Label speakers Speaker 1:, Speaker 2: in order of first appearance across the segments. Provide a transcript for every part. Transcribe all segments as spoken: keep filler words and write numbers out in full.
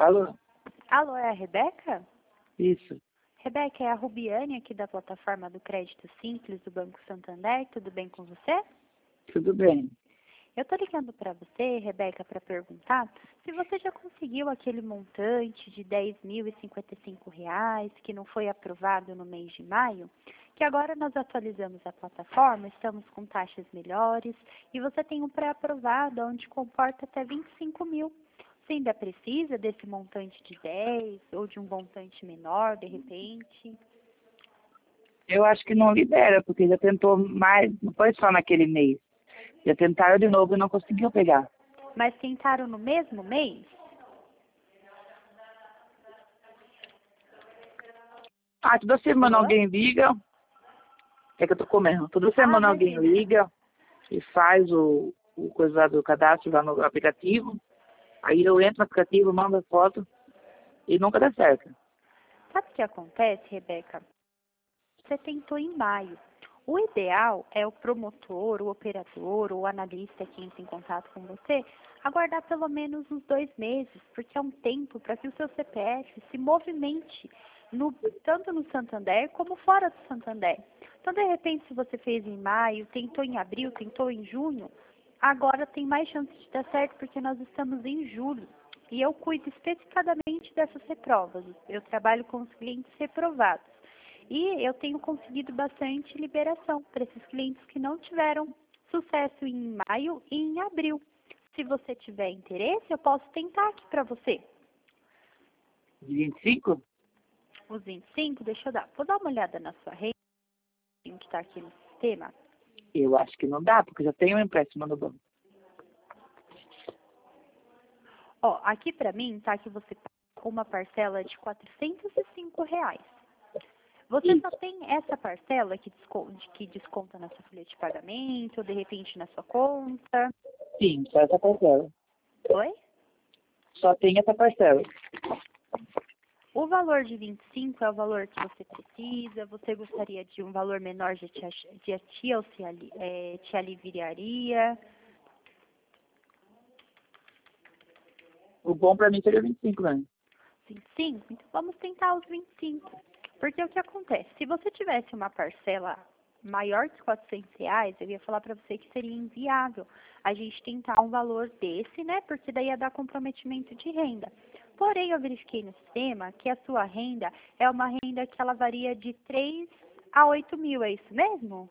Speaker 1: Alô?
Speaker 2: Alô, é a Rebeca?
Speaker 1: Isso.
Speaker 2: Rebeca, é a Rubiane aqui da plataforma do Crédito Simples do Banco Santander. Tudo bem com você?
Speaker 1: Tudo bem.
Speaker 2: Eu tô ligando para você, Rebeca, para perguntar se você já conseguiu aquele montante de dez mil e cinquenta e cinco reais que não foi aprovado no mês de maio, que agora nós atualizamos a plataforma, estamos com taxas melhores e você tem um pré-aprovado onde comporta até vinte e cinco mil. Você ainda precisa desse montante de dez ou de um montante menor, de repente?
Speaker 1: Eu acho que não libera, porque já tentou mais, não foi só naquele mês. Já tentaram de novo e não conseguiu pegar.
Speaker 2: Mas tentaram no mesmo mês?
Speaker 1: Ah, toda semana
Speaker 2: Alô?
Speaker 1: alguém liga. É que eu tô comendo. Toda
Speaker 2: Ah,
Speaker 1: semana alguém
Speaker 2: imagina.
Speaker 1: liga e faz o, o coisa lá do cadastro lá no aplicativo. Aí eu entro no aplicativo, mando a foto e nunca dá certo.
Speaker 2: Sabe o que acontece, Rebeca? Você tentou em maio. O ideal é o promotor, o operador, o analista que entra em contato com você, aguardar pelo menos uns dois meses, porque é um tempo para que o seu C P F se movimente, no, tanto no Santander como fora do Santander. Então, de repente, se você fez em maio, tentou em abril, tentou em junho, agora tem mais chance de dar certo porque nós estamos em julho. E eu cuido especificadamente dessas reprovas. Eu trabalho com os clientes reprovados. E eu tenho conseguido bastante liberação para esses clientes que não tiveram sucesso em maio e em abril. Se você tiver interesse, eu posso tentar aqui para você.
Speaker 1: De vinte e cinco?
Speaker 2: Os vinte e cinco, deixa eu dar. Vou dar uma olhada na sua rede, que está aqui no sistema.
Speaker 1: Eu acho que não dá, porque já tem um empréstimo no banco.
Speaker 2: Ó, aqui para mim tá que você paga uma parcela de quatrocentos e cinco reais. Você só tem essa parcela que desconta, que desconta na sua folha de pagamento, ou de repente na sua conta?
Speaker 1: Sim, só essa parcela.
Speaker 2: Oi?
Speaker 1: Só tem essa parcela.
Speaker 2: O valor de vinte e cinco é o valor que você precisa? Você gostaria de um valor menor já te, ach- já te, auxiali- eh, te aliviaria?
Speaker 1: O bom pra mim seria vinte e cinco, né?
Speaker 2: vinte e cinco? Então vamos tentar os vinte e cinco. Porque o que acontece? Se você tivesse uma parcela maior que quatrocentos reais, eu ia falar para você que seria inviável a gente tentar um valor desse, né? Porque daí ia dar comprometimento de renda. Porém, eu verifiquei no sistema que a sua renda é uma renda que ela varia de três a oito mil, é isso mesmo?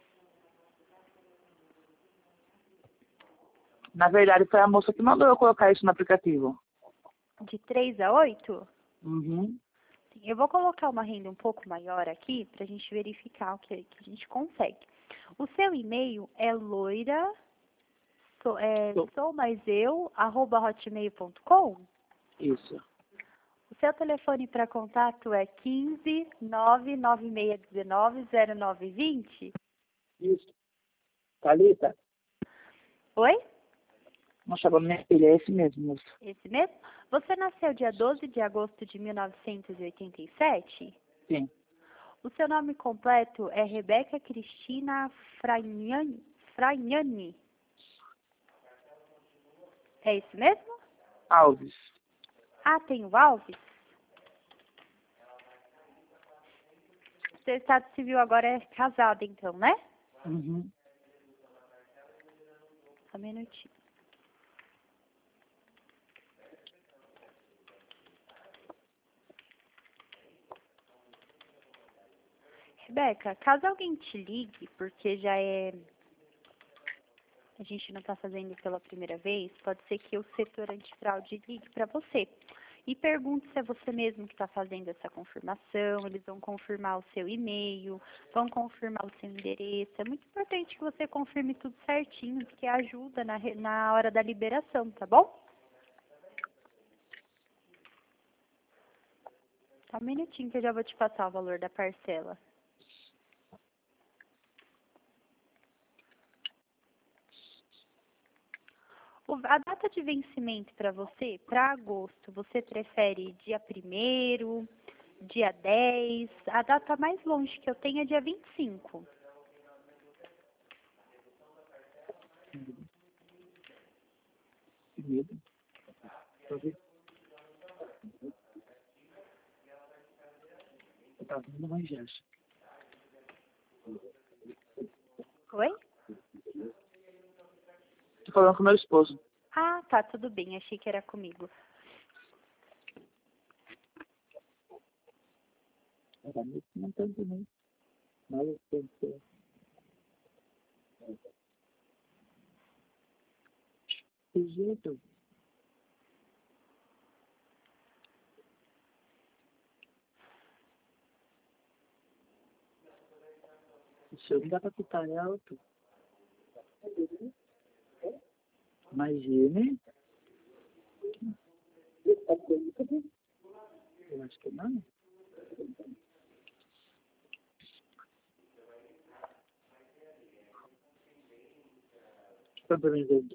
Speaker 1: Na verdade, foi a moça que mandou eu colocar isso no aplicativo.
Speaker 2: De três a oito?
Speaker 1: Uhum.
Speaker 2: Sim, eu vou colocar uma renda um pouco maior aqui para a gente verificar o que, que a gente consegue. O seu e-mail é loira, sou, é,
Speaker 1: Tô.
Speaker 2: sou mais eu, arroba hotmail ponto com.
Speaker 1: Isso.
Speaker 2: O seu telefone para contato é quinze, nove nove seis um nove, zero nove dois zero.
Speaker 1: Isso. Thalita,
Speaker 2: Oi?
Speaker 1: não chamou minha filha, é esse mesmo, moço.
Speaker 2: Esse mesmo? Você nasceu dia doze de agosto de mil novecentos e oitenta e sete?
Speaker 1: Sim.
Speaker 2: O seu nome completo é Rebeca Cristina Fragnani? Fragnani. É isso mesmo?
Speaker 1: Alves.
Speaker 2: Ah, tem o Alves? Seu estado civil agora é casado, então, né?
Speaker 1: Uhum.
Speaker 2: Só um minutinho. Rebeca, caso alguém te ligue, porque já é... a gente não está fazendo pela primeira vez, pode ser que o setor antifraude ligue para você e pergunte se é você mesmo que está fazendo essa confirmação. Eles vão confirmar o seu e-mail, vão confirmar o seu endereço. É muito importante que você confirme tudo certinho, porque ajuda na, re- na hora da liberação, tá bom? Só um minutinho que eu já vou te passar o valor da parcela. O- A data de vencimento para você, para agosto, você prefere dia primeiro, dia dez? A data mais longe que eu tenho é dia vinte e cinco.
Speaker 1: Que medo. Deixa eu ver. Eu tava fazendo manjagem.
Speaker 2: Oi?
Speaker 1: Tô falando com meu esposo.
Speaker 2: Ah, tá, tudo bem. Achei que era comigo.
Speaker 1: Era meio que não tanto, né? Mas eu pensei. Que jeito. O senhor não dá pra ficar alto. Imagine. Eu acho que não. Tá vendo?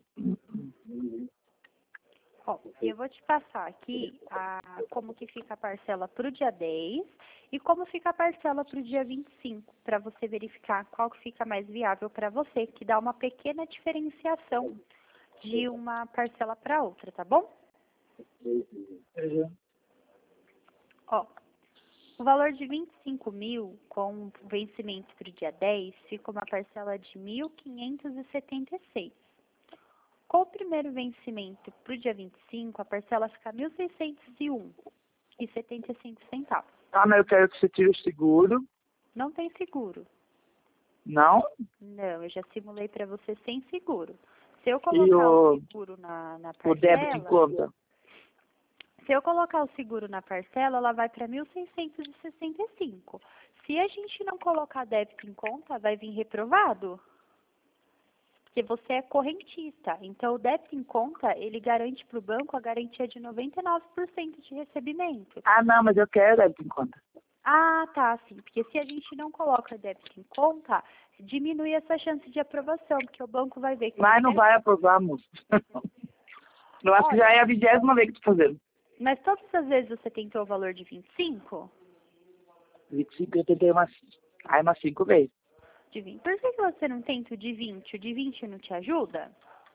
Speaker 2: Ó, eu vou te passar aqui a, como que fica a parcela para o dia dez e como fica a parcela para o dia vinte e cinco, para você verificar qual que fica mais viável para você, que dá uma pequena diferenciação de uma parcela para outra, tá bom?
Speaker 1: Uhum.
Speaker 2: Ó, o valor de vinte e cinco mil com vencimento para o dia dez fica uma parcela de mil quinhentos e setenta e seis. Com o primeiro vencimento para o dia vinte e cinco, a parcela fica mil seiscentos e um e setenta e cinco centavos.
Speaker 1: Ah, mas eu quero que você tire o seguro.
Speaker 2: Não tem seguro.
Speaker 1: Não?
Speaker 2: Não, eu já simulei para você sem seguro. Se eu
Speaker 1: E
Speaker 2: colocar o
Speaker 1: o,
Speaker 2: seguro na, na
Speaker 1: o débito em
Speaker 2: parcela,
Speaker 1: conta?
Speaker 2: se eu colocar o seguro na parcela, ela vai para mil seiscentos e sessenta e cinco. Se a gente não colocar débito em conta, vai vir reprovado. Porque você é correntista. Então, o débito em conta, ele garante para o banco a garantia de noventa e nove por cento de recebimento.
Speaker 1: Ah, não, mas eu quero débito em conta.
Speaker 2: Ah, tá, sim. Porque se a gente não coloca débito em conta, diminui essa chance de aprovação, porque o banco vai ver que
Speaker 1: Mas
Speaker 2: você
Speaker 1: não
Speaker 2: é...
Speaker 1: vai aprovar, moço. Eu acho que já
Speaker 2: Olha,
Speaker 1: é a vigésima vez que tô fazendo.
Speaker 2: mas todas as vezes você tentou o valor de vinte e cinco?
Speaker 1: vinte e cinco eu tentei umas, aí umas cinco vezes.
Speaker 2: De vinte. Por que que você não tenta o de vinte? O de vinte não te ajuda?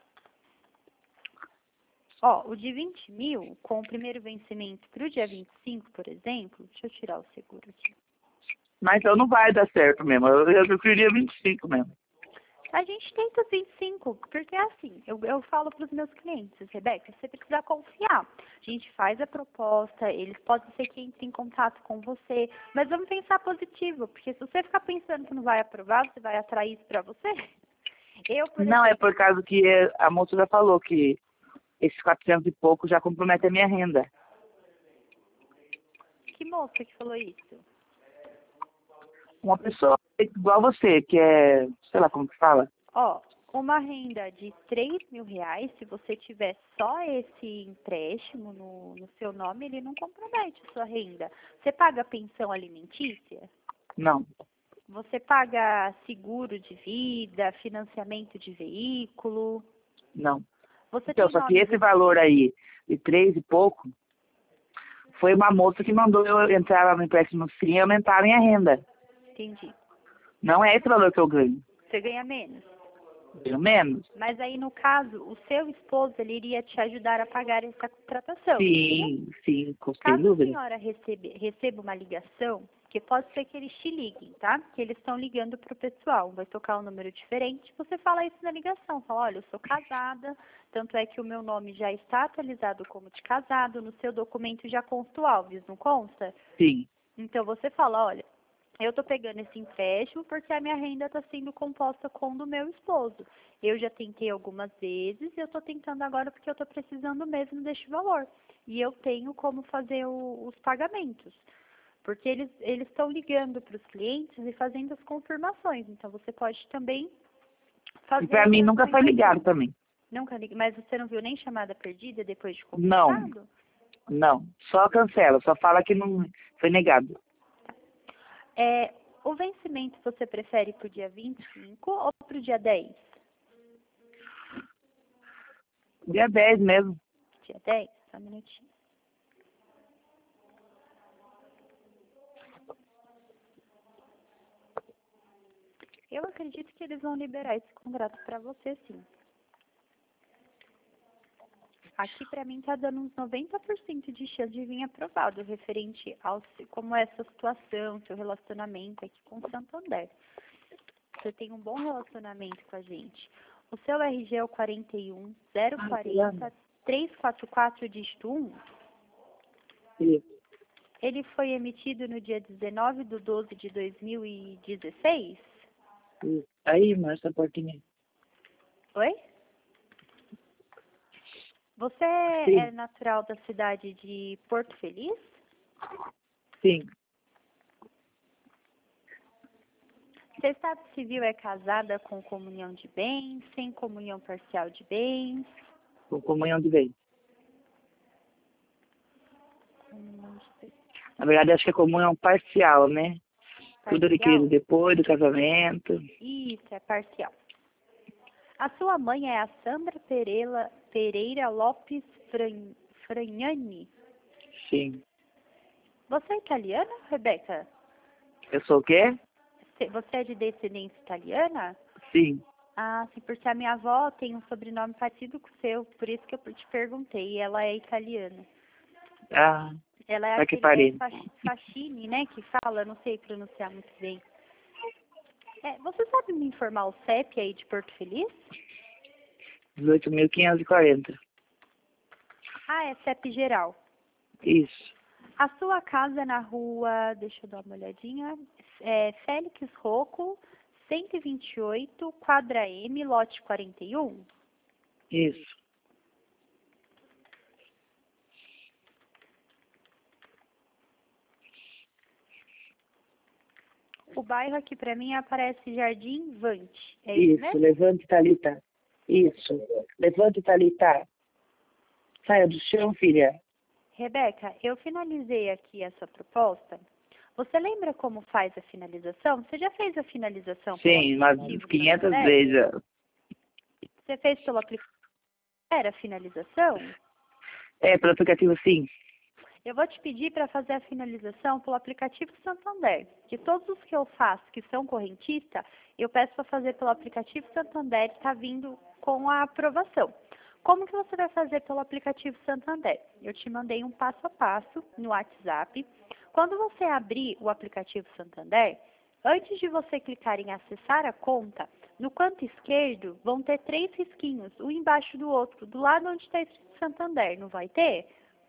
Speaker 2: Ó, o de vinte mil, com o primeiro vencimento para o dia vinte e cinco, por exemplo, deixa eu tirar o seguro aqui.
Speaker 1: Mas então não vai dar certo mesmo. Eu, eu queria vinte e cinco mesmo.
Speaker 2: A gente tenta os vinte e cinco, porque é assim, eu, eu falo para os meus clientes, Rebeca, você precisa confiar. A gente faz a proposta, eles podem ser que entrem em contato com você, mas vamos pensar positivo, porque se você ficar pensando que não vai aprovar, você vai atrair isso para você. Eu, por
Speaker 1: Não, é
Speaker 2: exemplo,
Speaker 1: por causa que eh, a moça já falou que esses quatrocentos e pouco já compromete a minha renda.
Speaker 2: que moça que falou isso?
Speaker 1: Uma pessoa igual você, que é, sei lá como que fala.
Speaker 2: Ó, uma renda de três mil reais, se você tiver só esse empréstimo no, no seu nome, ele não compromete a sua renda. Você paga pensão alimentícia?
Speaker 1: Não,
Speaker 2: Você paga seguro de vida, financiamento de veículo?
Speaker 1: não.
Speaker 2: Você
Speaker 1: Então,
Speaker 2: tem
Speaker 1: só que
Speaker 2: nome
Speaker 1: esse
Speaker 2: res-
Speaker 1: valor aí, de três e pouco, foi uma moça que mandou eu entrar lá no empréstimo sim e aumentar a minha renda.
Speaker 2: Entendi.
Speaker 1: Não é esse valor que eu ganho.
Speaker 2: Você ganha menos.
Speaker 1: Pelo menos.
Speaker 2: Mas aí, no caso, o seu esposo, ele iria te ajudar a pagar essa contratação, não iria?
Speaker 1: Sim, sim, sem
Speaker 2: Caso a
Speaker 1: dúvida.
Speaker 2: senhora recebe, receba uma ligação, que pode ser que eles te liguem, tá? Que eles estão ligando para o pessoal, vai tocar um número diferente, você fala isso na ligação, fala, olha, eu sou casada, tanto é que o meu nome já está atualizado como de casado, no seu documento já consta o Alves, não consta?
Speaker 1: Sim.
Speaker 2: Então você fala, olha, eu estou pegando esse empréstimo porque a minha renda está sendo composta com do meu esposo. Eu já tentei algumas vezes e eu estou tentando agora porque eu estou precisando mesmo deste valor. E eu tenho como fazer o- os pagamentos. Porque eles eles estão ligando para os clientes e fazendo as confirmações. Então você pode também
Speaker 1: E
Speaker 2: fazer
Speaker 1: pra mim
Speaker 2: essa
Speaker 1: nunca foi ligado
Speaker 2: documentação.
Speaker 1: também.
Speaker 2: Nunca liga, mas você não viu nem chamada perdida depois de
Speaker 1: Não,
Speaker 2: confirmado?
Speaker 1: não. Só cancela, só fala que não foi negado.
Speaker 2: É, o vencimento você prefere para o dia vinte e cinco ou para o dia dez?
Speaker 1: Dia dez mesmo.
Speaker 2: Dia dez? Só um minutinho. Eu acredito que eles vão liberar esse contrato para você, sim. Aqui pra mim tá dando uns noventa por cento de chance de vir aprovado, referente ao se- como é essa situação, seu relacionamento aqui com o Santander. Você tem um bom relacionamento com a gente. O seu R G é o quarenta e um, zero quarenta, trezentos e quarenta e quatro, dígito um.
Speaker 1: Isso.
Speaker 2: Ele foi emitido no dia dezenove de doze de dois mil e dezesseis?
Speaker 1: Isso. Aí, mas essa portinha.
Speaker 2: Oi? Você
Speaker 1: Sim.
Speaker 2: é natural da cidade de Porto Feliz?
Speaker 1: Sim.
Speaker 2: Seu estado civil é casada com comunhão de bens, sem comunhão parcial de bens?
Speaker 1: Com comunhão de bens.
Speaker 2: Comunhão de bens.
Speaker 1: Na verdade, acho que é comunhão parcial, né? Tudo
Speaker 2: Parcial?
Speaker 1: adquirido depois do casamento.
Speaker 2: Isso, é parcial. A sua mãe é a Sandra Pereira, Pereira Lopes Fran, Fragnani?
Speaker 1: Sim.
Speaker 2: Você é italiana, Rebeca?
Speaker 1: Eu sou o quê?
Speaker 2: Você você é de descendência italiana?
Speaker 1: Sim.
Speaker 2: Ah, sim, porque a minha avó tem um sobrenome parecido com o seu, por isso que eu te perguntei, e ela é italiana.
Speaker 1: Ah,
Speaker 2: Ela é
Speaker 1: tá que
Speaker 2: aquele é,
Speaker 1: pariu.
Speaker 2: Fac- Facchini, né, que fala, não sei pronunciar muito bem. É, você sabe me informar o C E P aí de Porto Feliz?
Speaker 1: dezoito mil quinhentos e quarenta.
Speaker 2: Ah, é C E P geral.
Speaker 1: Isso.
Speaker 2: A sua casa é na rua, deixa eu dar uma olhadinha, é Félix Rocco, cento e vinte e oito, quadra M, lote quarenta e um?
Speaker 1: Isso.
Speaker 2: O bairro aqui pra mim aparece Jardim Vante, é isso
Speaker 1: Isso.
Speaker 2: mesmo?
Speaker 1: Levante, Thalita. Isso. Levante, Thalita. Saia do chão, filha.
Speaker 2: Rebeca, eu finalizei aqui a sua proposta. Você lembra como faz a finalização? Você já fez a finalização pelo
Speaker 1: Sim, umas
Speaker 2: aplicativo
Speaker 1: quinhentas
Speaker 2: Santander?
Speaker 1: vezes. já.
Speaker 2: Você fez pelo aplicativo? Era a finalização?
Speaker 1: É, pelo aplicativo, sim.
Speaker 2: Eu vou te pedir para fazer a finalização pelo aplicativo Santander. De todos os que eu faço que são correntista, eu peço para fazer pelo aplicativo Santander e está vindo com a aprovação. Como que você vai fazer pelo aplicativo Santander? Eu te mandei um passo a passo no WhatsApp. Quando você abrir o aplicativo Santander, antes de você clicar em acessar a conta, no canto esquerdo vão ter três risquinhos, um embaixo do outro, do lado onde está escrito Santander, não vai ter?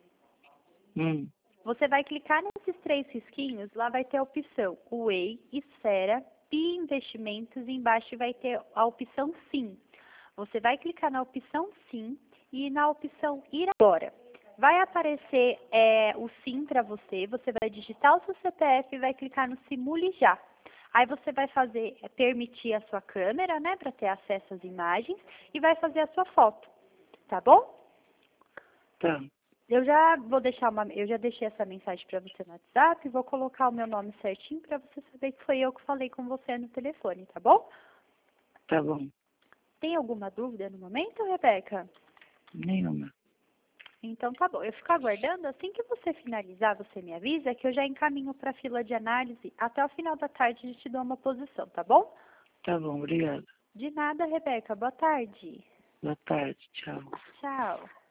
Speaker 1: Hum.
Speaker 2: Você vai clicar nesses três risquinhos, lá vai ter a opção Way, Esfera, P I Investimentos, e embaixo vai ter a opção Sim. Você vai clicar na opção Sim e na opção Ir Agora. Vai aparecer é, o Sim para você, você vai digitar o seu C P F e vai clicar no Simule Já. Aí você vai fazer, é, permitir a sua câmera, né, para ter acesso às imagens, e vai fazer a sua foto, tá bom?
Speaker 1: Tá.
Speaker 2: Eu já vou deixar uma, eu já deixei essa mensagem para você no WhatsApp, vou colocar o meu nome certinho para você saber que foi eu que falei com você no telefone, tá bom?
Speaker 1: Tá bom.
Speaker 2: Tem alguma dúvida no momento, Rebeca?
Speaker 1: Nenhuma.
Speaker 2: Então tá bom, eu fico aguardando, assim que você finalizar, você me avisa que eu já encaminho para a fila de análise, até o final da tarde a gente dá uma posição, tá bom?
Speaker 1: Tá bom, obrigado.
Speaker 2: De nada, Rebeca, boa tarde.
Speaker 1: Boa tarde, tchau.
Speaker 2: Tchau.